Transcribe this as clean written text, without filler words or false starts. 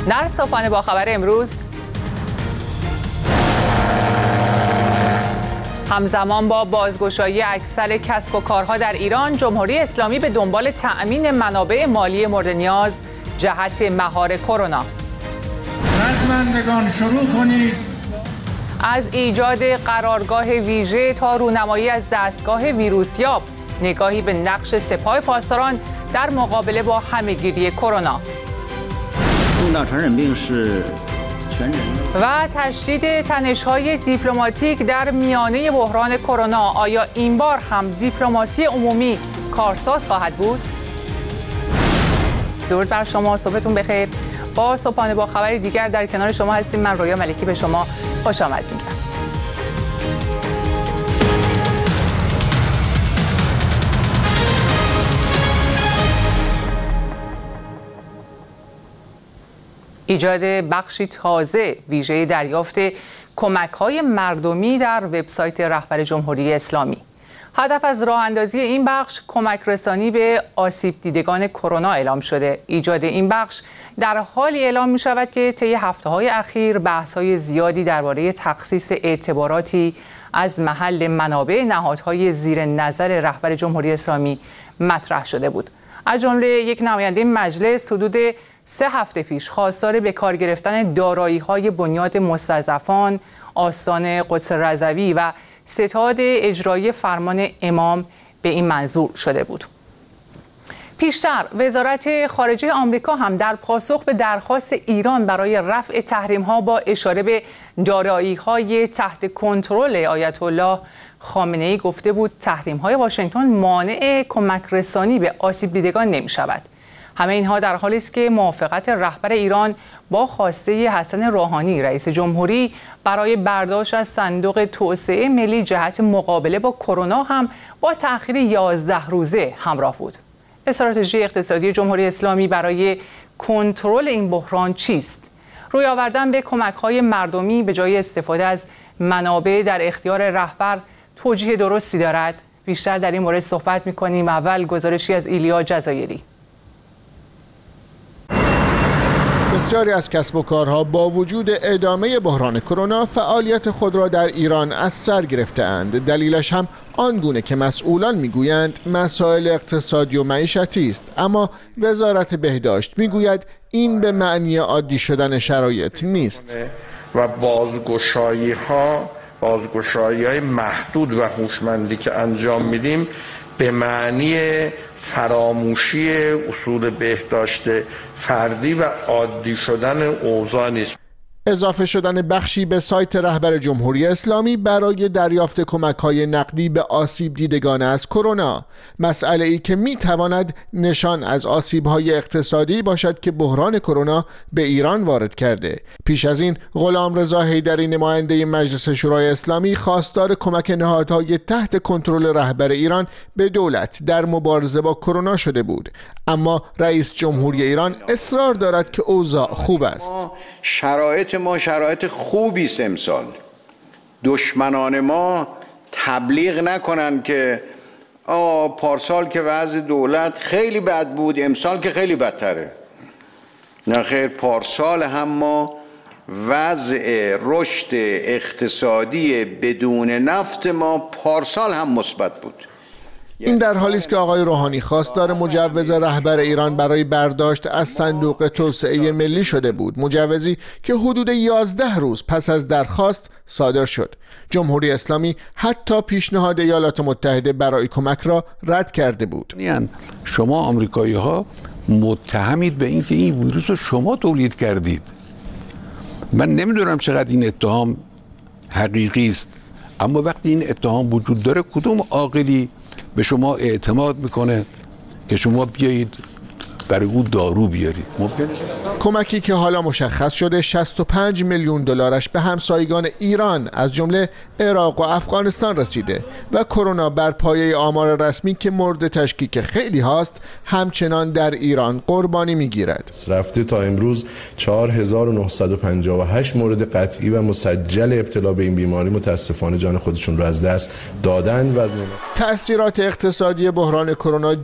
در صبحانه با خبر امروز، همزمان با بازگشایی اکثر کسب و کارها در ایران، جمهوری اسلامی به دنبال تأمین منابع مالی مورد نیاز جهت مهار کرونا. رزمندگان شروع کنید. از ایجاد قرارگاه ویژه تا رونمایی از دستگاه ویروسیاب، نگاهی به نقش سپاه پاسداران در مقابله با همه‌گیری کرونا. و تشدید تنش‌های دیپلماتیک در میانه بحران کرونا. آیا این بار هم دیپلماسی عمومی کارساز خواهد بود؟ درود بر شما، صبحتون بخیر. با صبحانه با خبر دیگر در کنار شما هستیم. من رویا ملکی به شما خوش آمد میگم. ایجاد بخشی تازه ویژه دریافت کمک‌های مردمی در وبسایت رهبر جمهوری اسلامی. هدف از راه اندازی این بخش کمک رسانی به آسیب دیدگان کرونا اعلام شده. ایجاد این بخش در حالی اعلام می شود که طی هفته‌های اخیر بحث‌های زیادی درباره تخصیص اعتباراتی از محل منابع نهادهای زیر نظر رهبر جمهوری اسلامی مطرح شده بود. از جمله یک نماینده مجلس حدود 3 هفته پیش خواستار به کار گرفتن دارایی‌های بنیاد مستضعفان، آستان قدس رضوی و ستاد اجرایی فرمان امام به این منظور شده بود. پیشتر وزارت خارجه آمریکا هم در پاسخ به درخواست ایران برای رفع تحریم‌ها با اشاره به دارایی‌های تحت کنترل آیت الله خامنه‌ای گفته بود تحریم‌های واشنگتن مانع کمک رسانی به آسیب دیدگان نمی‌شود. همه اینها در حالی است که موافقت رهبر ایران با خواسته حسن روحانی رئیس جمهوری برای برداشت از صندوق توسعه ملی جهت مقابله با کرونا هم با تأخیر 11 روزه همراه بود. استراتژی اقتصادی جمهوری اسلامی برای کنترل این بحران چیست؟ روی آوردن به کمک‌های مردمی به جای استفاده از منابع در اختیار رهبر توجیه درستی دارد؟ بیشتر در این مورد صحبت می‌کنیم. اول گزارشی از ایلیا جزایری. بسیاری از کسب و کارها با وجود ادامه بحران کرونا فعالیت خود را در ایران از سر گرفته‌اند. دلیلش هم آنگونه که مسئولان میگویند مسائل اقتصادی و معیشتی است، اما وزارت بهداشت میگوید این به معنی عادی شدن شرایط نیست و بازگشایی‌های محدود و هوشمندی که انجام میدیم به معنی فراموشی اصول بهداشت فردی و عادی شدن اوضاع نیست. اضافه شدن بخشی به سایت رهبر جمهوری اسلامی برای دریافت کمک‌های نقدی به آسیب دیدگان از کرونا، مسئله ای که می‌تواند نشان از آسیب‌های اقتصادی باشد که بحران کرونا به ایران وارد کرده. پیش از این غلامرضا حیدری نماینده مجلس شورای اسلامی خواستار کمک نهادهای تحت کنترل رهبر ایران به دولت در مبارزه با کرونا شده بود، اما رئیس جمهوری ایران اصرار دارد که اوضاع خوب است. شرایط ما شرایط خوبی است. امسال دشمنان ما تبلیغ نکنن که پارسال که وضع دولت خیلی بد بود امسال که خیلی بدتره. نه خیر، پارسال هم ما وضع رشد اقتصادی بدون نفت ما پارسال هم مثبت بود. این در حالی است که آقای روحانی خواستار مجوز رهبر ایران برای برداشت از صندوق توسعه ملی شده بود، مجوزی که حدود 11 روز پس از درخواست صادر شد. جمهوری اسلامی حتی پیشنهاد ایالات متحده برای کمک را رد کرده بود. شما آمریکایی‌ها متهمید به اینکه این ویروس رو شما تولید کردید. من نمیدونم چقدر این اتهام حقیقی است، اما وقتی این اتهام وجود داره کدوم عاقلی به شما اعتماد میکنه که شما بیایید برای او دارو بیارید؟ ممکنه؟ کمکی که حالا مشخص شده 65 میلیون دلارش به همسایگان ایران از جمله عراق و افغانستان رسیده و کرونا بر پایه آمار رسمی که مورد تشکیک خیلی هاست همچنان در ایران قربانی میگیرد. رفته تا امروز 4958 مورد قطعی و مسجل ابتلا به این بیماری متاسفانه جان خودشون رو از دست دادن و تأثیرات اقتصادی بحران کرونا